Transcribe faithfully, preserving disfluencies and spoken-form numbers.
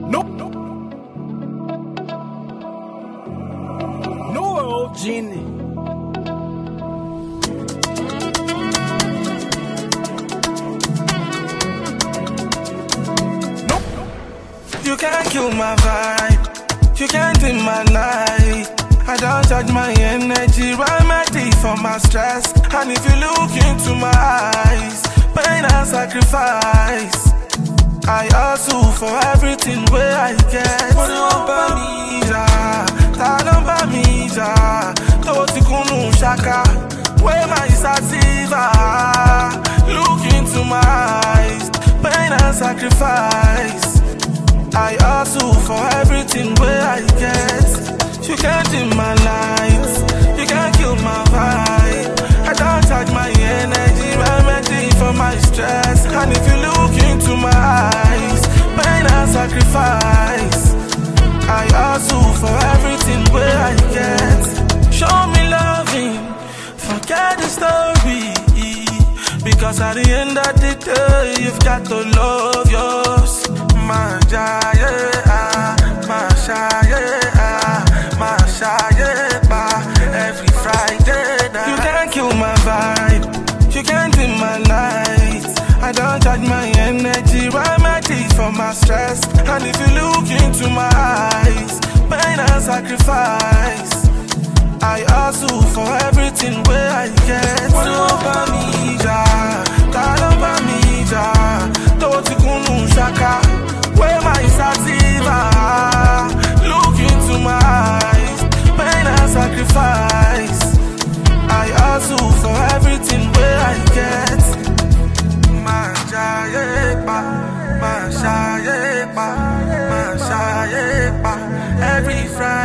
No, no, Genie. You can't kill my vibe, you can't dim my night. I don't charge my energy, remedy for my stress. And if you look into my eyes, pain and sacrifice, I hustle for everything where I get. What do you want by me, ja? Talon by me, ja? Toti kunu shaka, where my sativa? Look into my eyes, pain and sacrifice, I hustle for everything where I get. You can't dim my lights, you can't kill my vibe. I don't charge my energy, remedy for my stress. And if you look into my eyes, pain and sacrifice, I hustle for everything where I get. Show me loving, forget the story, because at the end of the day, you've got to love yours. My jaya, my shaya, my shaya, every Friday night. You can't kill my vibe, you can't dim my lights. I don't charge my energy, remedy for my stress. And if you look into my eyes, pain and sacrifice, I hustle for everything where I get. What do you want by me, ja? Talon by me, ja? Toti kunu shaka, where my sativa? Look into my eyes, pain and sacrifice, I hustle for everything where I get. My jayepa, my shayepa, my shayepa, every Friday.